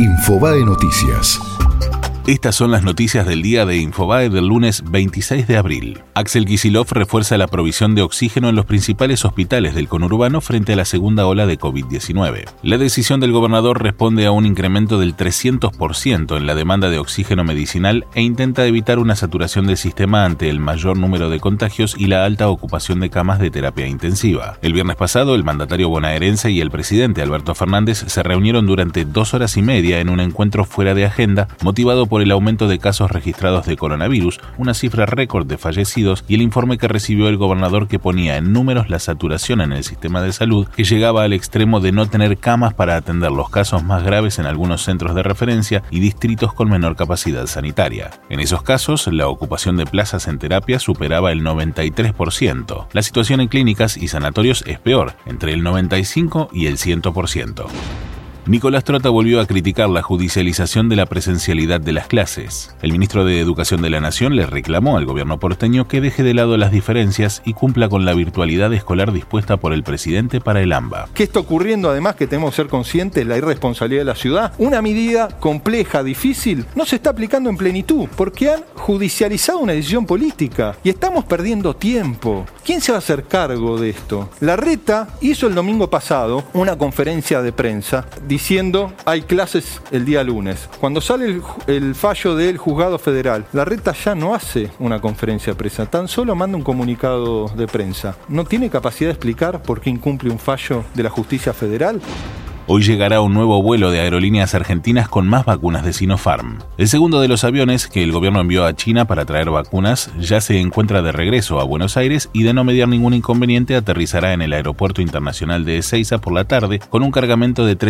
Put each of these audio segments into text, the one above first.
Infobae Noticias. Estas son las noticias del día de Infobae del lunes 26 de abril. Axel Kicillof refuerza la provisión de oxígeno en los principales hospitales del conurbano frente a la segunda ola de COVID-19. La decisión del gobernador responde a un incremento del 300% en la demanda de oxígeno medicinal e intenta evitar una saturación del sistema ante el mayor número de contagios y la alta ocupación de camas de terapia intensiva. El viernes pasado, el mandatario bonaerense y el presidente Alberto Fernández se reunieron durante 2 horas y media en un encuentro fuera de agenda, motivado por el aumento de casos registrados de coronavirus, una cifra récord de fallecidos y el informe que recibió el gobernador que ponía en números la saturación en el sistema de salud, que llegaba al extremo de no tener camas para atender los casos más graves en algunos centros de referencia y distritos con menor capacidad sanitaria. En esos casos, la ocupación de plazas en terapia superaba el 93%. La situación en clínicas y sanatorios es peor, entre el 95 y el 100%. Nicolás Trota volvió a criticar la judicialización de la presencialidad de las clases. El ministro de Educación de la Nación le reclamó al gobierno porteño que deje de lado las diferencias y cumpla con la virtualidad escolar dispuesta por el presidente para el AMBA. ¿Qué está ocurriendo además que tenemos que ser conscientes de la irresponsabilidad de la ciudad? Una medida compleja, difícil, no se está aplicando en plenitud porque han judicializado una decisión política y estamos perdiendo tiempo. ¿Quién se va a hacer cargo de esto? Larreta hizo el domingo pasado una conferencia de prensa diciendo hay clases el día lunes. Cuando sale el fallo del juzgado federal, Larreta ya no hace una conferencia de prensa, tan solo manda un comunicado de prensa. ¿No tiene capacidad de explicar por qué incumple un fallo de la justicia federal? Hoy llegará un nuevo vuelo de Aerolíneas Argentinas con más vacunas de Sinopharm. El segundo de los aviones que el gobierno envió a China para traer vacunas ya se encuentra de regreso a Buenos Aires y, de no mediar ningún inconveniente, aterrizará en el Aeropuerto Internacional de Ezeiza por la tarde con un cargamento de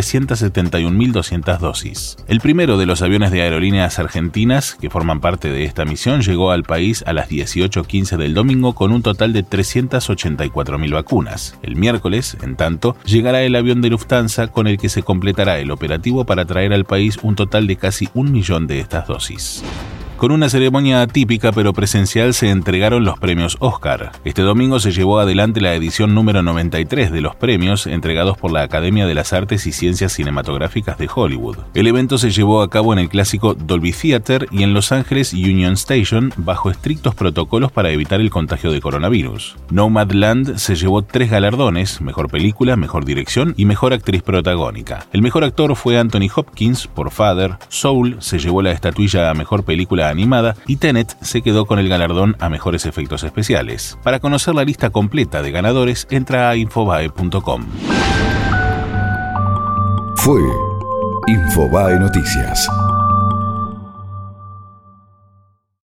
371.200 dosis. El primero de los aviones de Aerolíneas Argentinas que forman parte de esta misión llegó al país a las 18:15 del domingo con un total de 384.000 vacunas. El miércoles, en tanto, llegará el avión de Lufthansa con el que se completará el operativo para traer al país un total de casi 1 millón de estas dosis. Con una ceremonia atípica pero presencial se entregaron los premios Oscar. Este domingo se llevó adelante la edición número 93 de los premios entregados por la Academia de las Artes y Ciencias Cinematográficas de Hollywood. El evento se llevó a cabo en el clásico Dolby Theater y en Los Ángeles Union Station bajo estrictos protocolos para evitar el contagio de coronavirus. Nomadland se llevó 3 galardones: Mejor Película, Mejor Dirección y Mejor Actriz Protagónica. El mejor actor fue Anthony Hopkins por Father, Soul se llevó la estatuilla a Mejor Película Animada y Tenet se quedó con el galardón a Mejores Efectos Especiales. Para conocer la lista completa de ganadores, entra a infobae.com. Fue Infobae Noticias.